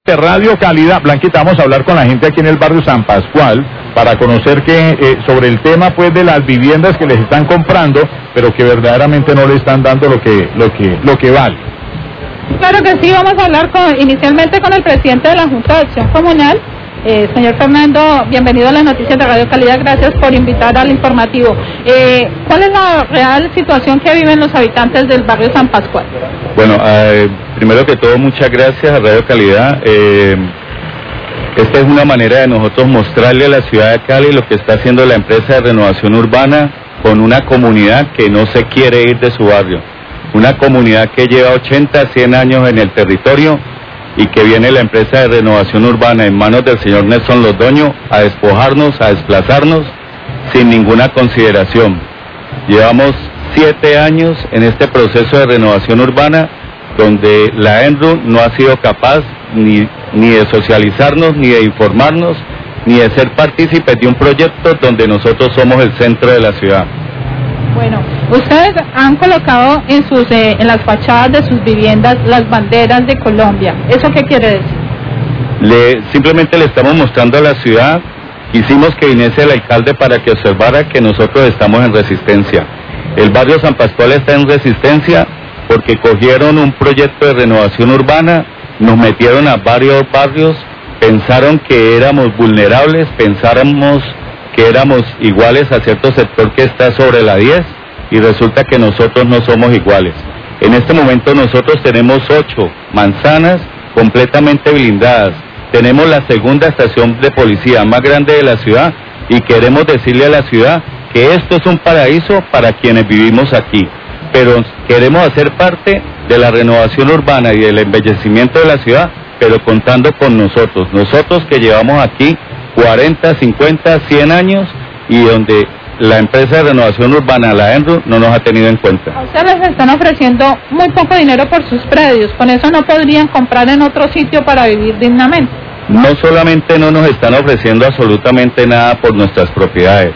De Radio Calidad. Blanquita, vamos a hablar con la gente aquí en el barrio San Pascual para conocer sobre el tema pues de las viviendas que les están comprando, pero que verdaderamente no le están dando lo que vale. Claro que sí, vamos a hablar inicialmente con el presidente de la Junta de Acción Comunal, señor Fernando. Bienvenido a las noticias de Radio Calidad, gracias por invitar al informativo. ¿Cuál es la real situación que viven los habitantes del barrio San Pascual? Bueno, primero que todo, muchas gracias a Radio Calidad. Esta es una manera de nosotros mostrarle a la ciudad de Cali lo que está haciendo la empresa de renovación urbana con una comunidad que no se quiere ir de su barrio. Una comunidad que lleva 80, 100 años en el territorio y que viene la empresa de renovación urbana en manos del señor Nelson Londoño a despojarnos, a desplazarnos sin ninguna consideración. Llevamos 7 años en este proceso de renovación urbana donde la ENRU no ha sido capaz ni de socializarnos, ni de informarnos, ni de ser partícipes de un proyecto donde nosotros somos el centro de la ciudad. Bueno, ustedes han colocado en las fachadas de sus viviendas las banderas de Colombia. ¿Eso qué quiere decir? Simplemente le estamos mostrando a la ciudad. Quisimos que viniese el alcalde para que observara que nosotros estamos en resistencia. El barrio San Pascual está en resistencia porque cogieron un proyecto de renovación urbana, nos metieron a varios barrios, pensaron que éramos vulnerables, pensáramos que éramos iguales a cierto sector que está sobre la 10 y resulta que nosotros no somos iguales. En este momento nosotros tenemos 8 manzanas completamente blindadas, tenemos la segunda estación de policía más grande de la ciudad y queremos decirle a la ciudad que esto es un paraíso para quienes vivimos aquí, pero queremos hacer parte de la renovación urbana y del embellecimiento de la ciudad, pero contando con nosotros que llevamos aquí 40, 50, 100 años y donde la empresa de renovación urbana, la ENRU, no nos ha tenido en cuenta. A ustedes les están ofreciendo muy poco dinero por sus predios, con eso no podrían comprar en otro sitio para vivir dignamente. No solamente no nos están ofreciendo absolutamente nada por nuestras propiedades,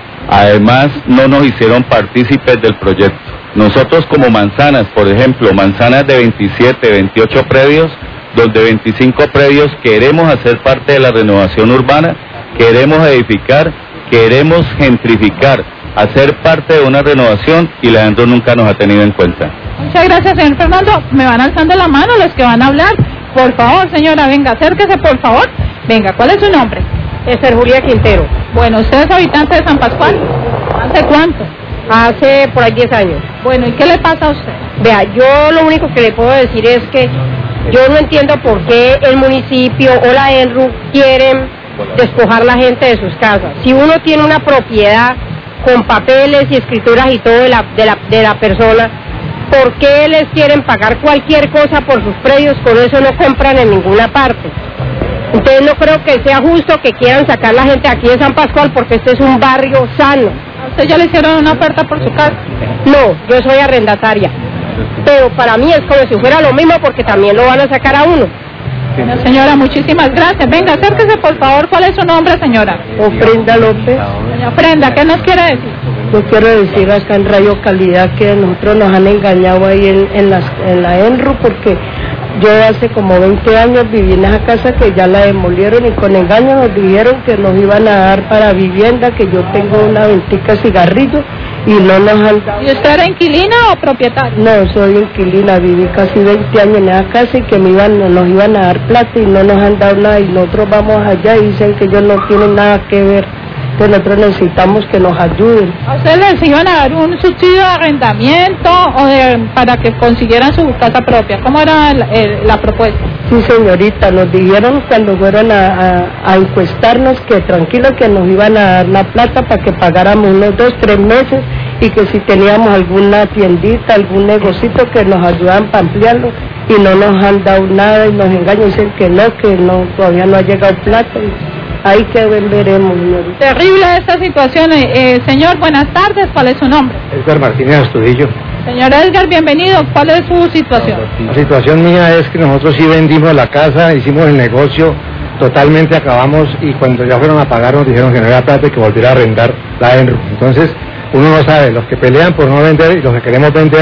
además no nos hicieron partícipes del proyecto. Nosotros como manzanas, por ejemplo, manzanas de 27, 28 predios, donde 25 predios queremos hacer parte de la renovación urbana, queremos edificar, queremos gentrificar, hacer parte de una renovación y la ENRU nunca nos ha tenido en cuenta. Muchas gracias, señor Fernando. Me van alzando la mano los que van a hablar. Por favor, señora, venga, acérquese, por favor. Venga, ¿cuál es su nombre? Es Julia Quintero. Bueno, ¿usted es habitante de San Pascual? ¿Hace cuánto? Hace por ahí 10 años. Bueno, ¿y qué le pasa a usted? Vea, yo lo único que le puedo decir es que yo no entiendo por qué el municipio o la ENRU quieren despojar a la gente de sus casas. Si uno tiene una propiedad con papeles y escrituras y todo de la persona, ¿por qué les quieren pagar cualquier cosa por sus predios? Con eso no compran en ninguna parte. Entonces no creo que sea justo que quieran sacar la gente aquí de San Pascual porque este es un barrio sano. ¿A usted ya le hicieron una oferta por su casa? No, yo soy arrendataria. Pero para mí es como si fuera lo mismo porque también lo van a sacar a uno. Bueno, señora, muchísimas gracias. Venga, acérquese por favor. ¿Cuál es su nombre, señora? Ofrenda López. Doña Ofrenda, ¿qué nos quiere decir? Yo quiero decir acá en Radio Calidad que nosotros nos han engañado ahí en la ENRU porque yo hace como 20 años viví en esa casa que ya la demolieron y con engaño nos dijeron que nos iban a dar para vivienda, que yo tengo una ventica de cigarrillo y no nos han dado. ¿Y usted era inquilina o propietaria? No, soy inquilina, viví casi 20 años en esa casa y que nos iban a dar plata y no nos han dado nada y nosotros vamos allá y dicen que ellos no tienen nada que ver. Que nosotros necesitamos que nos ayuden. ¿A ustedes les iban a dar un subsidio de arrendamiento o para que consiguieran su casa propia? ¿Cómo era la propuesta? Sí, señorita, nos dijeron cuando fueron a encuestarnos que tranquilo que nos iban a dar la plata para que pagáramos unos 2, 3 meses y que si teníamos alguna tiendita, algún negocito que nos ayudaban para ampliarlo y no nos han dado nada y nos engañan, dicen que no, todavía no ha llegado plata. Ahí que veremos, señorita. Terrible esta situación. Señor, buenas tardes. ¿Cuál es su nombre? Edgar Martínez Astudillo. Señor Edgar, bienvenido. ¿Cuál es su situación? La situación mía es que nosotros sí vendimos la casa, hicimos el negocio, totalmente acabamos y cuando ya fueron a pagar nos dijeron que no era plata y que volviera a arrendar la ENRU. Entonces, uno no sabe, los que pelean por no vender y los que queremos vender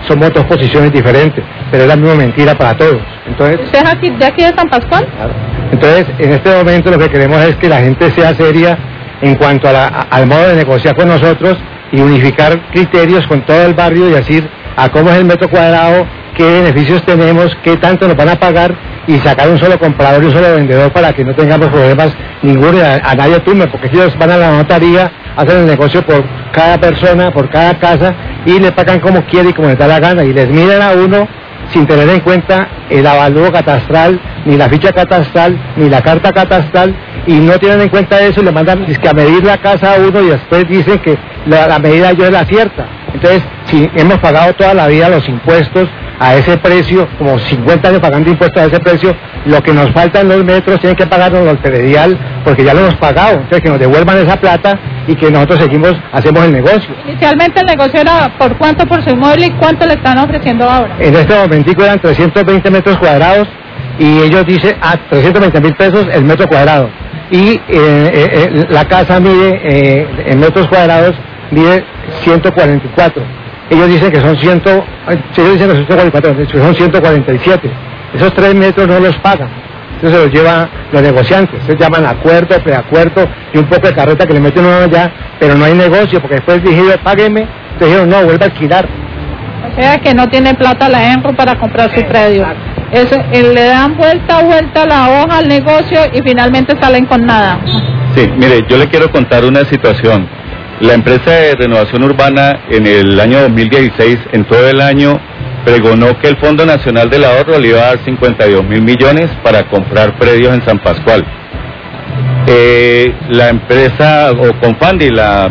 somos dos posiciones diferentes, pero es la misma mentira para todos. Entonces, ¿usted es aquí, de aquí de San Pascual? claro. Entonces, en este momento lo que queremos es que la gente sea seria en cuanto al modo de negociar con nosotros y unificar criterios con todo el barrio y decir a cómo es el metro cuadrado, qué beneficios tenemos, qué tanto nos van a pagar y sacar un solo comprador y un solo vendedor para que no tengamos problemas ninguno, a nadie tumbe, porque si ellos van a la notaría, hacen el negocio por cada persona, por cada casa y le pagan como quiere y como les da la gana y les miden a uno sin tener en cuenta el avalúo catastral, ni la ficha catastral, ni la carta catastral, y no tienen en cuenta eso y le mandan a medir la casa a uno y después dicen que la medida yo es la cierta. Entonces, si hemos pagado toda la vida los impuestos a ese precio, como 50 años pagando impuestos a ese precio, lo que nos faltan los metros tienen que pagarnos el predial porque ya lo hemos pagado, entonces que nos devuelvan esa plata y que nosotros hacemos el negocio. Inicialmente el negocio era por cuánto por su inmueble y cuánto le están ofreciendo ahora. En este momentico eran 320 metros cuadrados y ellos dicen 320.000 pesos el metro cuadrado y la casa mide en metros cuadrados mide 144. Ellos dicen que son 144, que son 147. Esos 3 metros no los pagan. Entonces se los llevan los negociantes. Se llaman acuerdo, preacuerdo y un poco de carreta que le meten uno allá, pero no hay negocio porque después dijeron, págueme. Entonces dijeron, no, vuelve a alquilar. O sea que no tiene plata la ENRU para comprar su predio. Le dan vuelta la hoja al negocio y finalmente salen con nada. Sí, mire, yo le quiero contar una situación. La empresa de renovación urbana en el año 2016, en todo el año, pregonó que el Fondo Nacional del Ahorro le iba a dar 52.000 millones para comprar predios en San Pascual. La empresa, o Confandi, la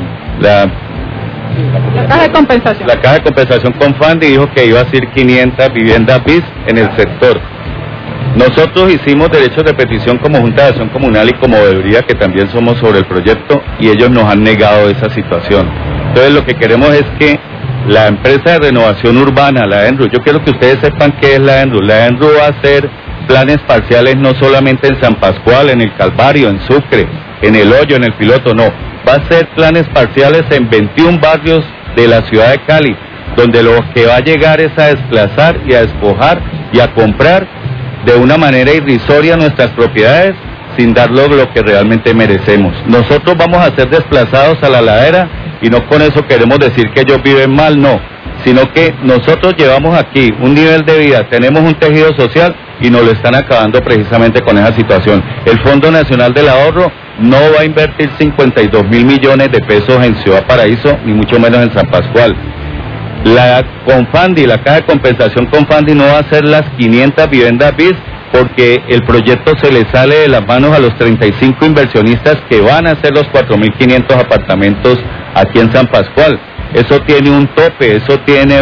caja de compensación. La caja de compensación Confandi dijo que iba a ser 500 viviendas BIS en el sector. Nosotros hicimos derechos de petición como Junta de Acción Comunal y como Veeduría, que también somos sobre el proyecto, y ellos nos han negado esa situación. Entonces lo que queremos es que la empresa de renovación urbana, la ENRU, yo quiero que ustedes sepan qué es la ENRU. La ENRU va a hacer planes parciales no solamente en San Pascual, en el Calvario, en Sucre, en El Hoyo, en el Piloto, no. Va a hacer planes parciales en 21 barrios de la ciudad de Cali, donde lo que va a llegar es a desplazar y a despojar y a comprar de una manera irrisoria nuestras propiedades sin darlo lo que realmente merecemos. Nosotros vamos a ser desplazados a la ladera y no con eso queremos decir que ellos viven mal, no, sino que nosotros llevamos aquí un nivel de vida, tenemos un tejido social y nos lo están acabando precisamente con esa situación. El Fondo Nacional del Ahorro no va a invertir 52.000 millones de pesos en Ciudad Paraíso, ni mucho menos en San Pascual. La Confandi, la caja de compensación Confandi no va a hacer las 500 viviendas BIS porque el proyecto se le sale de las manos a los 35 inversionistas que van a hacer los 4.500 apartamentos aquí en San Pascual. Eso tiene un tope, eso tiene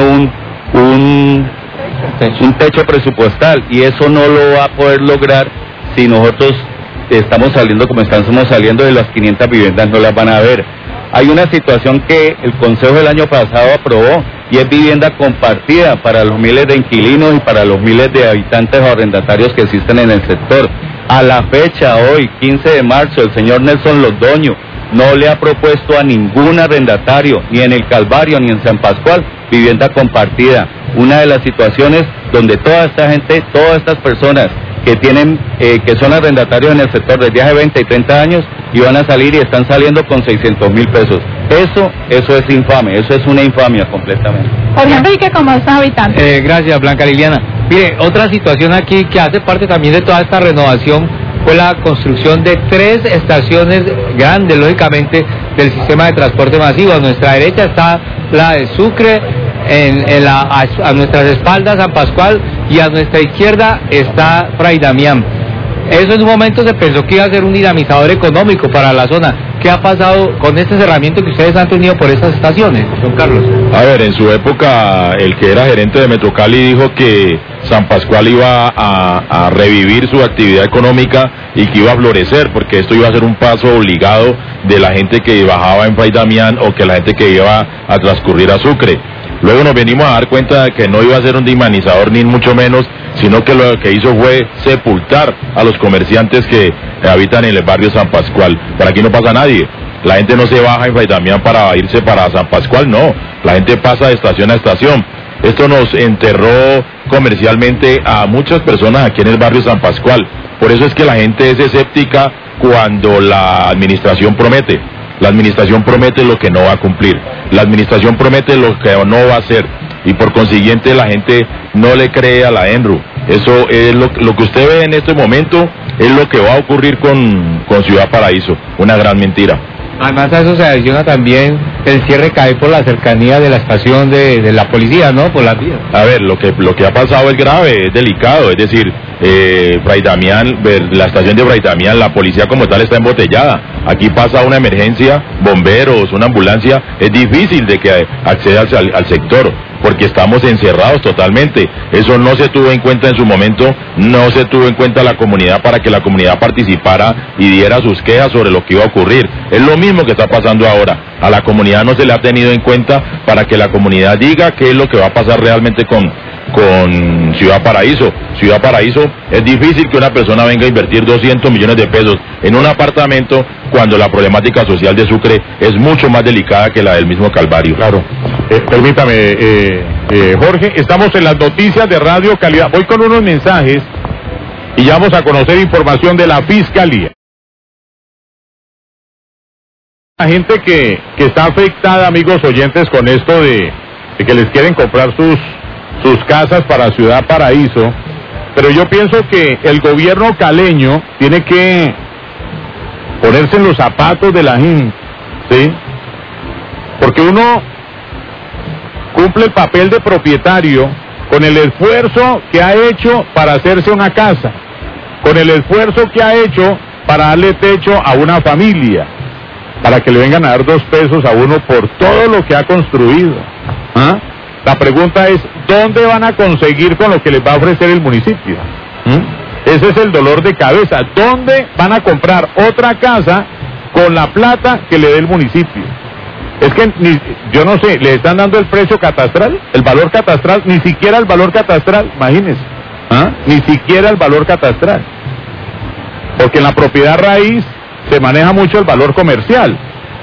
un techo presupuestal y eso no lo va a poder lograr si nosotros estamos saliendo como estamos saliendo de las 500 viviendas, no las van a ver. Hay una situación que el Consejo el año pasado aprobó y es vivienda compartida para los miles de inquilinos y para los miles de habitantes o arrendatarios que existen en el sector. A la fecha, hoy, 15 de marzo, el señor Nelson Londoño no le ha propuesto a ningún arrendatario, ni en el Calvario ni en San Pascual, vivienda compartida. Una de las situaciones donde toda esta gente, todas estas personas que tienen, que son arrendatarios en el sector desde hace 20 y 30 años y van a salir y están saliendo con 600.000 pesos. Eso es infame, eso es una infamia completamente. Jorge Enrique, como es habitante. Gracias, Blanca Liliana. Mire, otra situación aquí que hace parte también de toda esta renovación fue la construcción de 3 estaciones grandes, lógicamente, del sistema de transporte masivo. A nuestra derecha está la de Sucre, a nuestras espaldas San Pascual y a nuestra izquierda está Fray Damián. Eso en un momento se pensó que iba a ser un dinamizador económico para la zona. ¿Qué ha pasado con este cerramiento que ustedes han tenido por esas estaciones, don Carlos? A ver, en su época el que era gerente de Metrocali dijo que San Pascual iba a revivir su actividad económica y que iba a florecer, porque esto iba a ser un paso obligado de la gente que bajaba en Fray Damián o que la gente que iba a transcurrir a Sucre. Luego nos venimos a dar cuenta de que no iba a ser un dinamizador ni mucho menos, sino que lo que hizo fue sepultar a los comerciantes que habitan en el barrio San Pascual. Por aquí no pasa nadie. La gente no se baja en Fray Damián para irse para San Pascual, no. La gente pasa de estación a estación. Esto nos enterró comercialmente a muchas personas aquí en el barrio San Pascual. Por eso es que la gente es escéptica cuando la administración promete. La administración promete lo que no va a cumplir. La administración promete lo que no va a hacer. Y por consiguiente la gente no le cree a la ENRU. Eso es lo que usted ve en este momento, es lo que va a ocurrir con Ciudad Paraíso. Una gran mentira. Además a eso se adiciona también el cierre que hay por la cercanía de la estación de la policía, ¿no? Por las vías. A ver, lo que ha pasado es grave, es delicado, es decir, Fray Damián, la estación de Fray Damián, la policía como tal está embotellada. Aquí pasa una emergencia, bomberos, una ambulancia, es difícil de que acceda al sector, porque estamos encerrados totalmente. Eso no se tuvo en cuenta en su momento, no se tuvo en cuenta la comunidad para que la comunidad participara y diera sus quejas sobre lo que iba a ocurrir. Es lo mismo que está pasando ahora. A la comunidad no se le ha tenido en cuenta para que la comunidad diga qué es lo que va a pasar realmente con Ciudad Paraíso. Ciudad Paraíso, es difícil que una persona venga a invertir 200 millones de pesos en un apartamento cuando la problemática social de Sucre es mucho más delicada que la del mismo Calvario. Claro. Permítame, Jorge, estamos en las noticias de Radio Calidad. Voy con unos mensajes y ya vamos a conocer información de la Fiscalía. La gente que está afectada, amigos oyentes, con esto de que les quieren comprar sus casas para Ciudad Paraíso, pero yo pienso que el gobierno caleño tiene que ponerse en los zapatos de la gente, ¿sí? Porque uno cumple el papel de propietario con el esfuerzo que ha hecho para hacerse una casa, con el esfuerzo que ha hecho para darle techo a una familia, para que le vengan a dar 2 pesos a uno por todo lo que ha construido. ¿Ah? La pregunta es, ¿dónde van a conseguir con lo que les va a ofrecer el municipio? Ese es el dolor de cabeza. ¿Dónde van a comprar otra casa con la plata que le dé el municipio? Es que, yo no sé, ¿le están dando el precio catastral? ¿El valor catastral? Ni siquiera el valor catastral, imagínense. ¿Ah? Ni siquiera el valor catastral. Porque en la propiedad raíz se maneja mucho el valor comercial,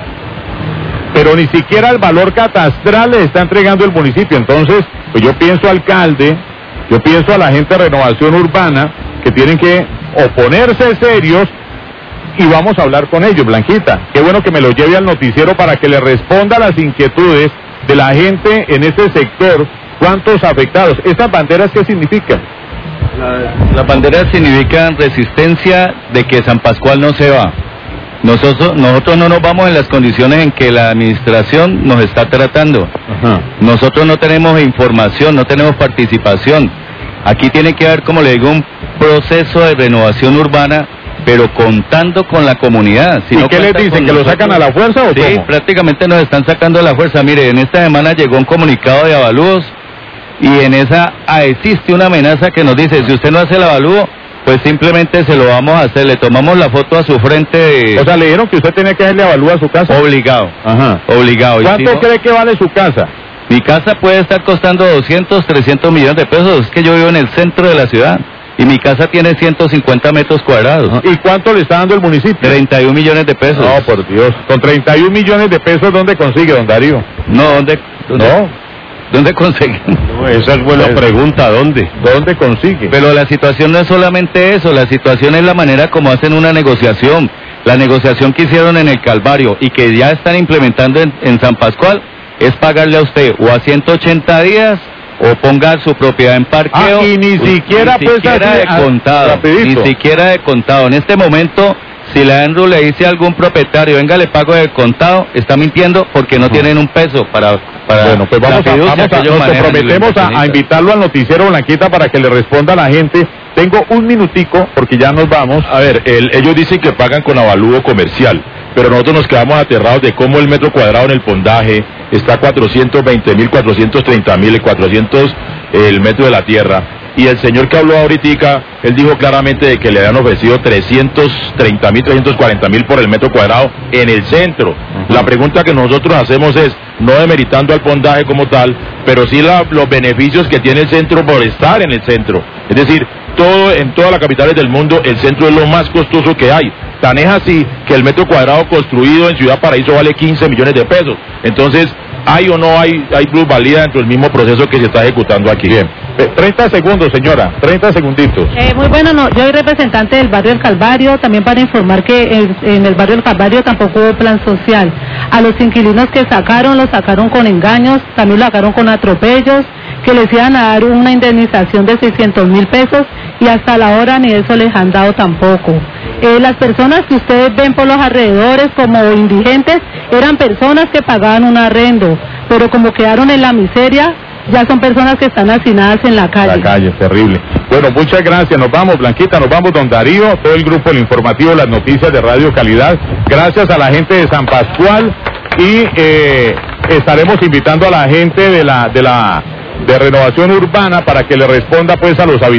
pero ni siquiera el valor catastral le está entregando el municipio. Entonces, pues yo pienso, alcalde, yo pienso a la gente de Renovación Urbana, que tienen que oponerse serios, y vamos a hablar con ellos. Blanquita, qué bueno que me lo lleve al noticiero para que le responda a las inquietudes de la gente en este sector. ¿Cuántos afectados? ¿Estas banderas qué significan? Las banderas significan resistencia de que San Pascual no se va. Nosotros no nos vamos en las condiciones en que la administración nos está tratando. Ajá. Nosotros no tenemos información, no tenemos participación. Aquí tiene que haber, como le digo, un proceso de renovación urbana, pero contando con la comunidad. Si ¿Y no qué les dicen? ¿Que lo sacan a la fuerza o sí, cómo? Prácticamente nos están sacando a la fuerza. Mire, en esta semana llegó un comunicado de avalúos y en esa existe una amenaza que nos dice, si usted no hace el avalúo, pues simplemente se lo vamos a hacer, le tomamos la foto a su frente. O sea, le dijeron que usted tenía que darle avalúo a su casa. Obligado. Ajá. Obligado. ¿Cuánto si no, cree que vale su casa? mi casa puede estar costando 200, 300 millones de pesos, es que yo vivo en el centro de la ciudad y mi casa tiene 150 metros cuadrados. ¿Y cuánto le está dando el municipio? 31 millones de pesos. No, por Dios. Con 31 millones de pesos, ¿dónde consigue, don Darío? No, ¿Dónde conseguimos? No, esa es buena pregunta, ¿dónde? ¿Dónde consigue? Pero la situación no es solamente eso, la situación es la manera como hacen una negociación. La negociación que hicieron en el Calvario y que ya están implementando en San Pascual es pagarle a usted o a 180 días o ponga su propiedad en parqueo. Y ni siquiera de contado. Rapidito. Ni siquiera de contado. En este momento, si la ENRU le dice a algún propietario, venga, le pago de contado, está mintiendo porque no tienen un peso para bueno, pues nos comprometemos a a invitarlo al noticiero Blanquita para que le responda a la gente. Tengo un minutico porque ya nos vamos. A ver, ellos dicen que pagan con avalúo comercial, pero nosotros nos quedamos aterrados de cómo el metro cuadrado en el Pondaje está a 420.000, 430.000, 400 el metro de la tierra. Y el señor que habló ahorita, él dijo claramente de que le habían ofrecido 330.000, 340.000 por el metro cuadrado en el centro. La pregunta que nosotros hacemos es, no demeritando al Pondaje como tal, pero sí los beneficios que tiene el centro por estar en el centro. Es decir, en todas las capitales del mundo, el centro es lo más costoso que hay. Tan es así que el metro cuadrado construido en Ciudad Paraíso vale 15 millones de pesos. Entonces, ¿hay o no hay plusvalía dentro del mismo proceso que se está ejecutando aquí? Bien. 30 segundos, señora, 30 segunditos. Muy bueno, no, yo soy representante del barrio del Calvario, también para informar que en el barrio del Calvario tampoco hubo plan social. A los inquilinos que sacaron, los sacaron con engaños, también lo sacaron con atropellos, que les iban a dar una indemnización de 600.000 pesos y hasta la hora ni eso les han dado tampoco. Las personas que ustedes ven por los alrededores como indigentes eran personas que pagaban un arrendo, pero como quedaron en la miseria, ya son personas que están hacinadas en la calle. La calle, terrible. Bueno, muchas gracias. Nos vamos, Blanquita, nos vamos, don Darío, todo el grupo, el informativo, las noticias de Radio Calidad. Gracias a la gente de San Pascual y estaremos invitando a la gente de Renovación Urbana para que le responda pues a los habitantes.